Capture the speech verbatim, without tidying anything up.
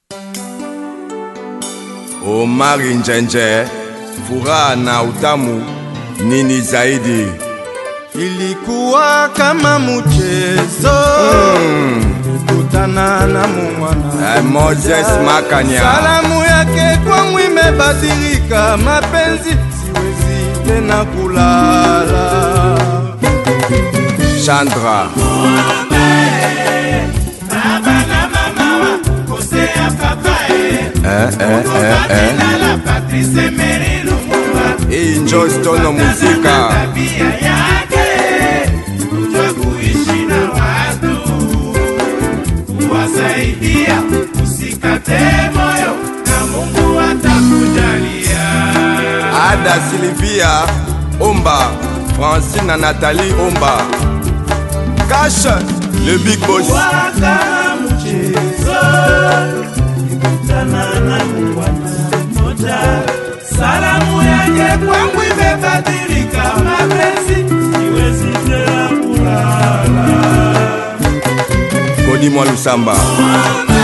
Omari Njenje, furaha na utamu nini zaidi? Ilikuwa kama mchezo, mm. Kutana na mwana eh, Moses Makanya. Salamu yake kwangu imebadilika, mapenzi siwezi tena kulala. Chandra eh, eh, eh, eh. Enjoy Stono muzika kuwasaidia, usikate moyo na Mungu atakujalia. Ada Silvia Omba, Francine na Nathalie Omba. Cash, le big boss. Waka mchezo, nikutana na mwana mmoja. Salamu yake kwangu imebadilika, mapenzi siwezi tena kulala. Kodi Mwa Lusamba.